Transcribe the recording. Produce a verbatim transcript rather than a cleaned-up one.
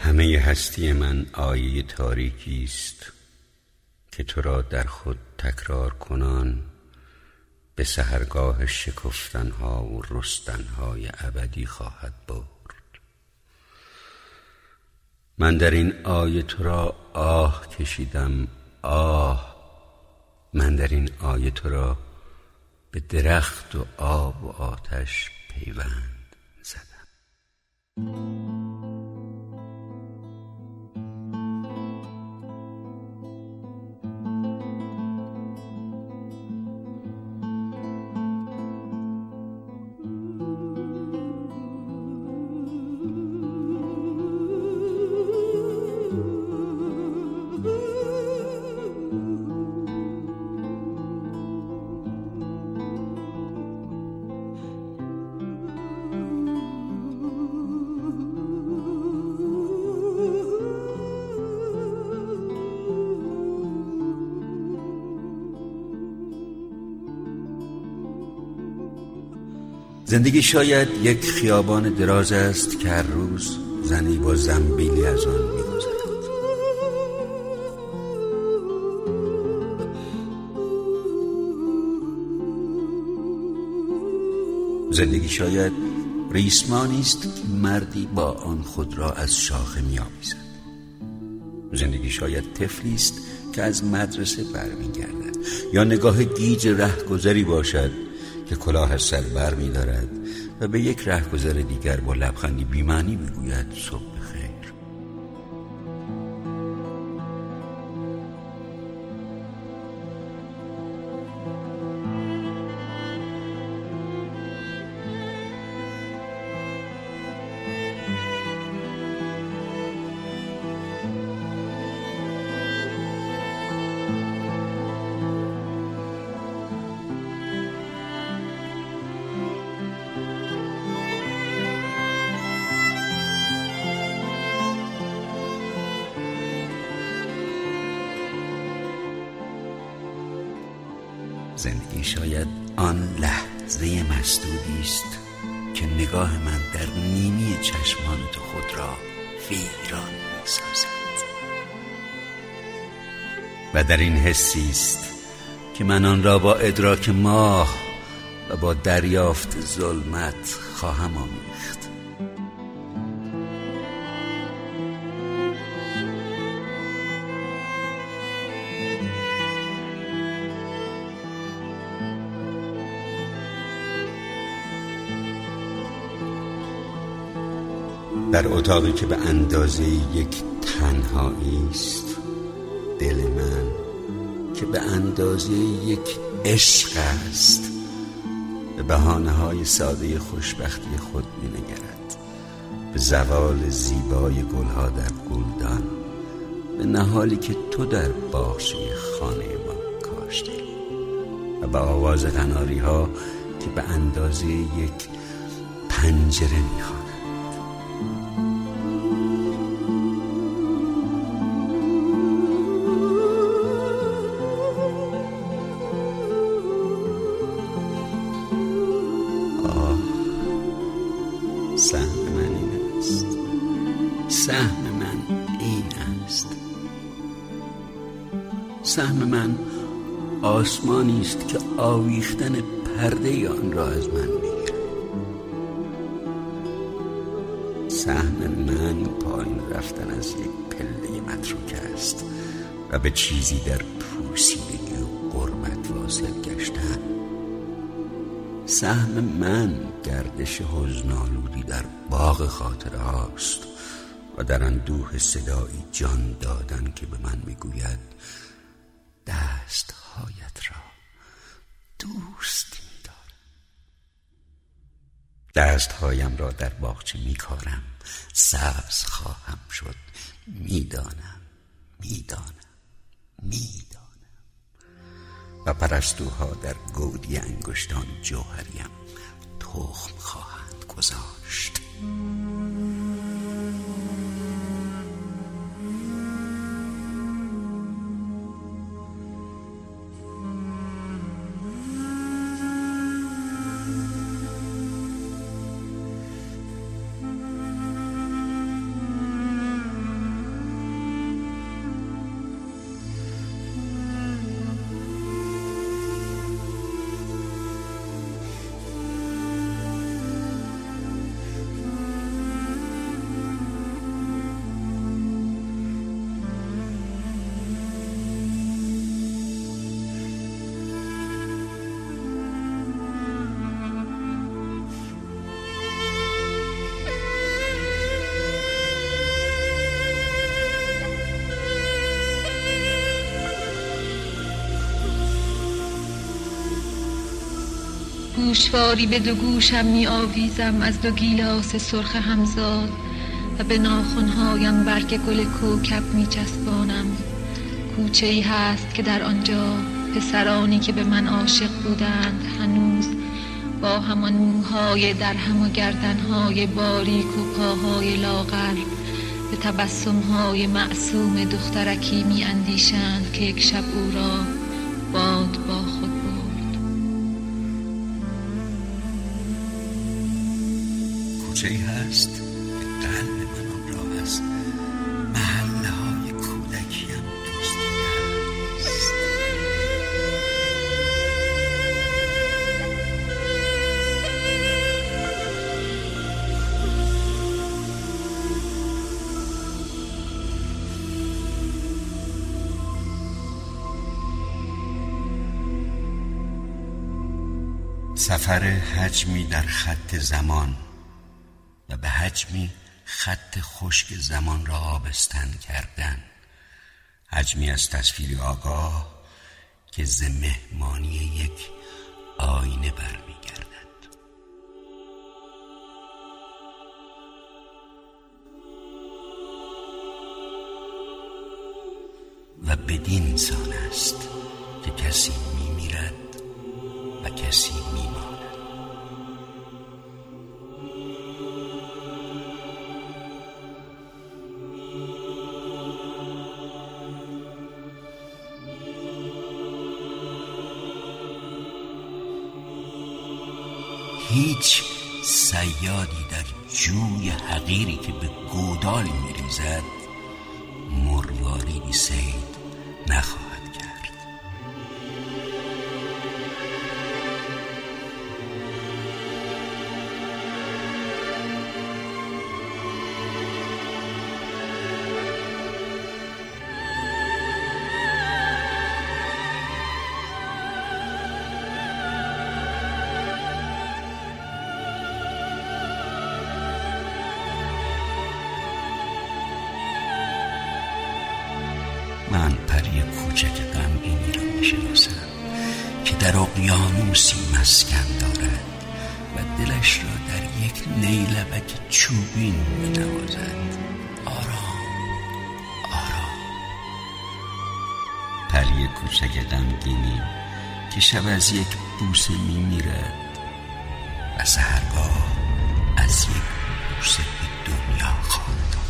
همه هستی من آیه تاریکی است که تو را در خود تکرار کنان به سحرگاه شکفتنها و رستنهای ابدی خواهد برد. من در این آیه تو را آه کشیدم، آه. من در این آیه تو را به درخت و آب و آتش پیوند زدم. زندگی شاید یک خیابان دراز است که هر روز زنی با زنبیلی از آن می‌گذرد. زندگی شاید ریسمانی است که مردی با آن خود را از شاخه می‌آویزد. زندگی شاید طفلی است که از مدرسه برمیگردد، یا نگاه گیج رهگذری باشد که کلاه از سر بر می دارد و به یک رهگذر دیگر با لبخندی بی‌معنی می گوید صبح بخیر. زندگی شاید آن لحظه مسدودی است که نگاه من در نیمی چشمان تو خود را ویران می‌سازد و در این حسی است که من آن را با ادراک ماه و با دریافت ظلمت خواهم آمیخت. در اتاقی که به اندازه یک تنهایی است، دل من که به اندازه یک عشق است به بهانه‌های ساده خوشبختی خود می‌نگرد، به زوال زیبای گلها در گلدان، به نهالی که تو در باغچه خانه ما کاشتی و به آواز قناری‌ها که به اندازه یک پنجره می‌خواند. سهم من این است، سهم من این است. سهم من آسمانی است که آویختن پرده آن را از من میگیرد. سهم من پایین رفتن از یک پله متروک است و به چیزی در پوسیدگی و غربت واصل گشتن. سهم من گردش حزن‌آلودی در باغ خاطره هاست و در اندوه صدایی جان دادن که به من میگوید دستهایت را دوست می‌دارم. دستهایم را در باغچه میکارم، سبز خواهم شد. میدانم میدانم میدانم و پرستوها در گودی انگشتان جوهریم تخم خواهند گذاشت. گوشواری به دو گوشم می آویزم از دو گیلاس سرخ همزاد و به ناخنهایم برگ گل کوکب می چسبانم. کوچه ای هست که در آنجا پسرانی که به من عاشق بودند هنوز با همان موهای در هم و گردنهای باریک و پاهای لاغر به تبسمهای معصوم دخترکی می اندیشند که یک شب او را باد با خود برد. کوچه ای هست که قلب من آن راه است، محله های کودکیم دوست است. سفر حجمی در خط زمان و به حجمی خط خشک زمان را آبستن کردن، حجمی از تصویری آگاه که ز مهمانی یک آینه برمیگردد. و بدین سان است که کسی میمیرد و کسی میماند. هیچ صیادی در جوی حقیری که به گودال میریزد مرواریدی صید نخواهد کرد. من پری کوچک غمگینی را میشناسم که در اقیانوسی مسکن دارد و دلش را در یک نیلبک چوبین مینوازد. آرام آرام. پری کوچک غمگینی که شب از یک بوسه میمیرد و سحرگاه از یک بوسه به دنیا خواهد.